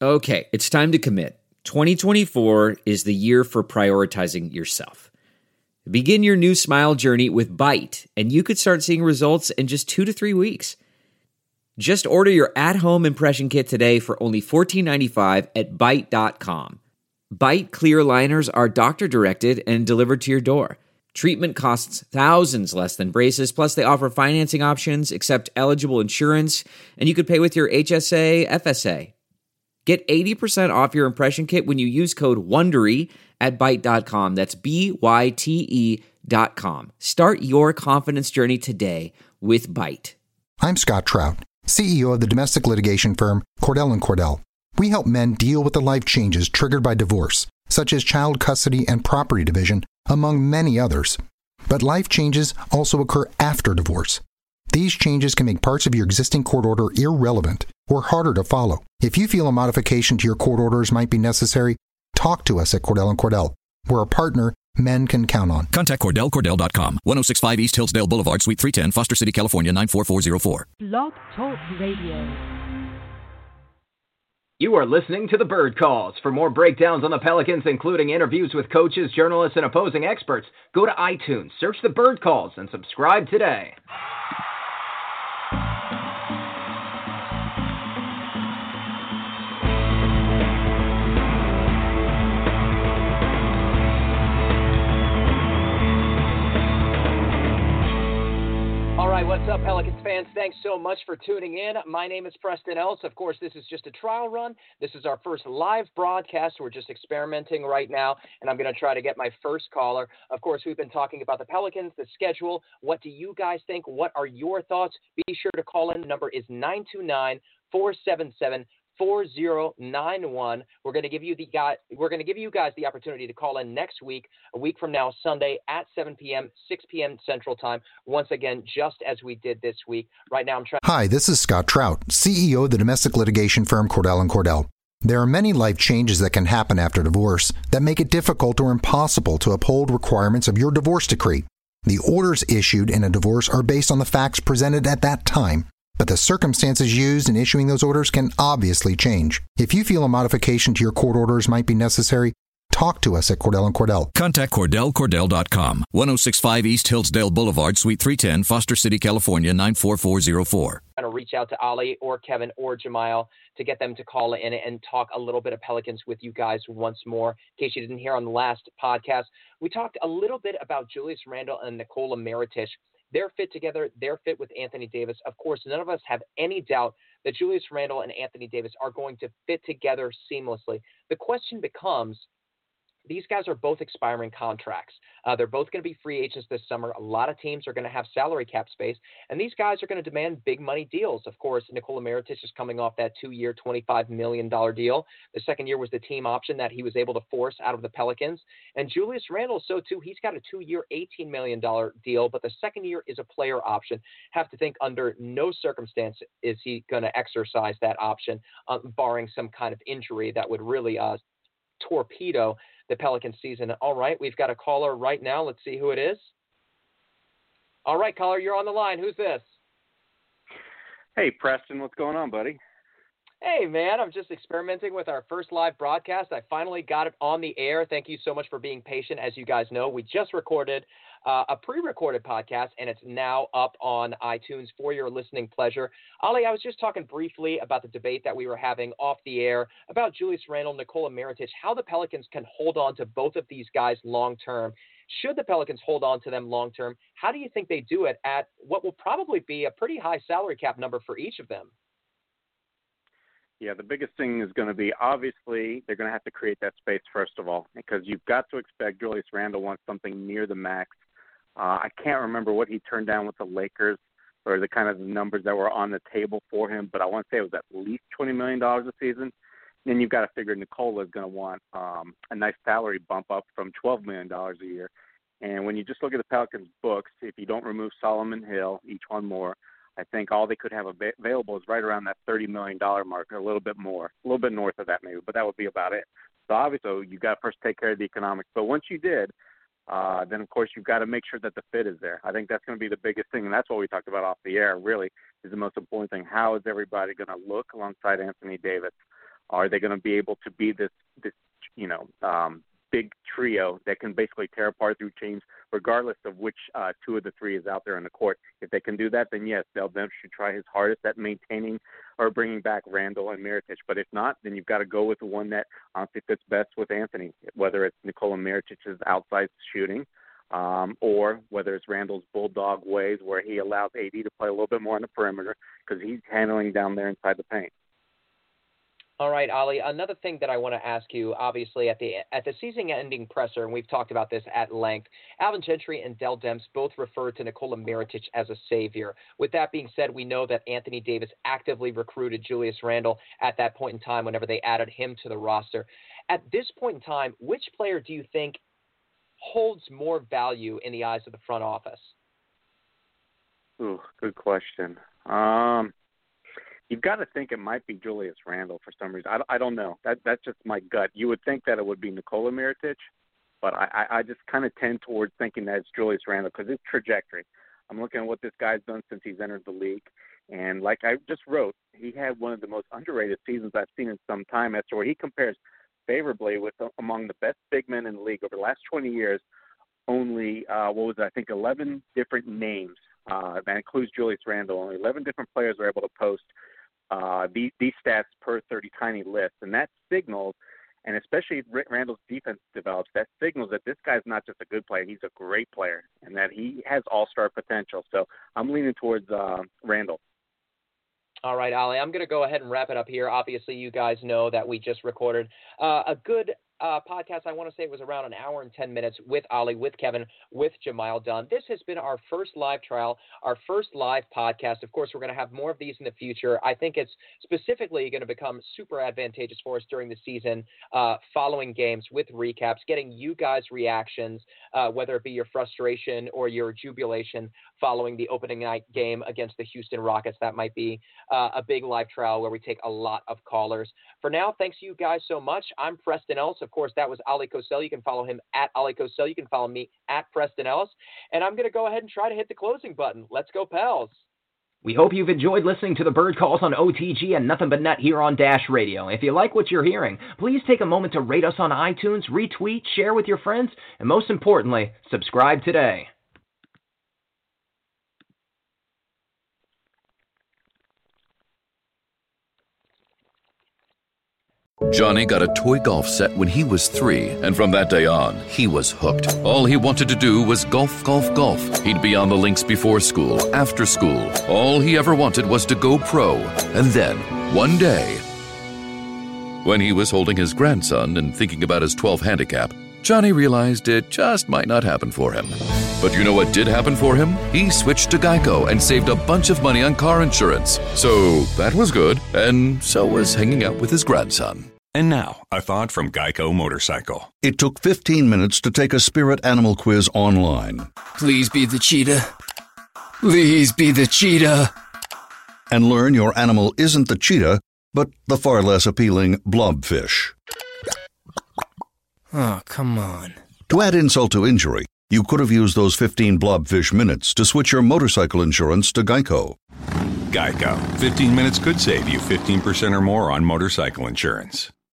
Okay, it's time to commit. 2024 is the year for prioritizing yourself. Begin your new smile journey with Byte, and you could start seeing results in just 2 to 3 weeks. Just order your at-home impression kit today for only $14.95 at Byte.com. Byte clear liners are doctor-directed and delivered to your door. Treatment costs thousands less than braces, plus they offer financing options, accept eligible insurance, and you could pay with your HSA, FSA. Get 80% off your impression kit when you use code WONDERY at Byte.com. That's BYTE.com. Start your confidence journey today with Byte. I'm Scott Trout, CEO of the domestic litigation firm Cordell & Cordell. We help men deal with the life changes triggered by divorce, such as child custody and property division, among many others. But life changes also occur after divorce. These changes can make parts of your existing court order irrelevant or harder to follow. If you feel a modification to your court orders might be necessary, talk to us at Cordell & Cordell. We're a partner men can count on. Contact CordellCordell.com, 1065 East Hillsdale Boulevard, Suite 310, Foster City, California, 94404. Blog Talk Radio. You are listening to The Bird Calls. For more breakdowns on the Pelicans, including interviews with coaches, journalists, and opposing experts, go to iTunes, search The Bird Calls, and subscribe today. What's up, Pelicans fans? Thanks so much for tuning in. My name is Preston Ellis. Of course, this is just a trial run. This is our first live broadcast. We're just experimenting right now, and I'm going to try to get my first caller. Of course, we've been talking about the Pelicans, the schedule. What do you guys think? What are your thoughts? Be sure to call in. The number is 929-477-4091. We're going to give you guys the opportunity to call in next week, a week from now, Sunday at 7 p.m., 6 p.m. Central Time. Once again, just as we did this week. Right now, I'm trying. Hi, this is Scott Trout, CEO of the domestic litigation firm Cordell & Cordell. There are many life changes that can happen after divorce that make it difficult or impossible to uphold requirements of your divorce decree. The orders issued in a divorce are based on the facts presented at that time, but the circumstances used in issuing those orders can obviously change. If you feel a modification to your court orders might be necessary, talk to us at Cordell & Cordell. Contact CordellCordell.com, 1065 East Hillsdale Boulevard, Suite 310, Foster City, California, 94404. I'm going to reach out to Ali or Kevin or Jamal to get them to call in and talk a little bit of Pelicans with you guys once more. In case you didn't hear on the last podcast, we talked a little bit about Julius Randle and Nikola Mirotic. They're fit together. They're fit with Anthony Davis. Of course, none of us have any doubt that Julius Randle and Anthony Davis are going to fit together seamlessly. The question becomes, these guys are both expiring contracts. They're both going to be free agents this summer. A lot of teams are going to have salary cap space, and these guys are going to demand big money deals. Of course, Nikola Mirotic is coming off that 2-year, $25 million deal. The second year was the team option that he was able to force out of the Pelicans. And Julius Randle, so too, he's got a 2-year, $18 million deal, but the second year is a player option. Have to think under no circumstance is he going to exercise that option, barring some kind of injury that would really torpedo the Pelicans season. All right, we've got a caller right now. Let's see who it is. All right, caller, you're on the line. Who's this? Hey, Preston, what's going on, buddy? Hey, man, I'm just experimenting with our first live broadcast. I finally got it on the air. Thank you so much for being patient. As you guys know, we just recorded a pre-recorded podcast, and it's now up on iTunes for your listening pleasure. Ali, I was just talking briefly about the debate that we were having off the air about Julius Randle, Nikola Mirotic, how the Pelicans can hold on to both of these guys long-term. Should the Pelicans hold on to them long-term, how do you think they do it at what will probably be a pretty high salary cap number for each of them? Yeah, the biggest thing is going to be, obviously, they're going to have to create that space, first of all, because you've got to expect Julius Randle wants something near the max. I can't remember what he turned down with the Lakers or the kind of numbers that were on the table for him, but I want to say it was at least $20 million a season. Then you've got to figure Nikola is going to want a nice salary bump up from $12 million a year. And when you just look at the Pelicans' books, if you don't remove Solomon Hill, each one more, I think all they could have available is right around that $30 million mark, or a little bit more, a little bit north of that maybe, but that would be about it. So obviously you got to first take care of the economics. But once you did, then of course you've got to make sure that the fit is there. I think that's going to be the biggest thing, and that's what we talked about off the air. Really, is the most important thing. How is everybody going to look alongside Anthony Davis? Are they going to be able to be this big trio that can basically tear apart through teams, regardless of which two of the three is out there on the court? If they can do that, then yes, Dell Demps should try his hardest at maintaining or bringing back Randall and Mirotic. But if not, then you've got to go with the one that honestly fits best with Anthony, whether it's Nikola Mirotic's outside shooting, or whether it's Randall's bulldog ways where he allows AD to play a little bit more on the perimeter because he's handling down there inside the paint. All right, Ali, another thing that I want to ask you, obviously, at the season-ending presser, and we've talked about this at length, Alvin Gentry and Dell Demps both referred to Nikola Mirotic as a savior. With that being said, we know that Anthony Davis actively recruited Julius Randle at that point in time whenever they added him to the roster. At this point in time, which player do you think holds more value in the eyes of the front office? Ooh, good question. You've got to think it might be Julius Randle for some reason. I don't know. That's just my gut. You would think that it would be Nikola Mirotic, but I just kind of tend towards thinking that it's Julius Randle because his trajectory. I'm looking at what this guy's done since he's entered the league. And like I just wrote, he had one of the most underrated seasons I've seen in some time, as to where he compares favorably with among the best big men in the league over the last 20 years. Only, 11 different names. That includes Julius Randle. Only 11 different players were able to post these stats per 30 tiny list. And that signals, and especially if Randall's defense develops, that signals that this guy's not just a good player, he's a great player, and that he has all-star potential. So I'm leaning towards Randall. All right, Ali, I'm going to go ahead and wrap it up here. Obviously, you guys know that we just recorded a good podcast. I want to say it was around an hour and 10 minutes with Ali, with Kevin, with Jamile Dunn. This has been our first live trial, our first live podcast. Of course, we're going to have more of these in the future. I think it's specifically going to become super advantageous for us during the season, following games with recaps, getting you guys' reactions, whether it be your frustration or your jubilation following the opening night game against the Houston Rockets. That might be a big live trial where we take a lot of callers. For now, thanks you guys so much. I'm Preston Ellis. Of course, that was Ali Cosell. You can follow him at Ali Cosell. You can follow me at Preston Ellis. And I'm going to go ahead and try to hit the closing button. Let's go, pals. We hope you've enjoyed listening to the Bird Calls on OTG and Nothing But Net here on Dash Radio. If you like what you're hearing, please take a moment to rate us on iTunes, retweet, share with your friends, and most importantly, subscribe today. Johnny got a toy golf set when he was 3, and from that day on, he was hooked. All he wanted to do was golf, golf, golf. He'd be on the links before school, after school. All he ever wanted was to go pro. And then, one day, when he was holding his grandson and thinking about his 12 handicap, Johnny realized it just might not happen for him. But you know what did happen for him? He switched to Geico and saved a bunch of money on car insurance. So that was good, and so was hanging out with his grandson. And now, a thought from Geico Motorcycle. It took 15 minutes to take a spirit animal quiz online. Please be the cheetah. Please be the cheetah. And learn your animal isn't the cheetah, but the far less appealing blobfish. Oh, come on. To add insult to injury, you could have used those 15 blobfish minutes to switch your motorcycle insurance to Geico. Geico. 15 minutes could save you 15% or more on motorcycle insurance.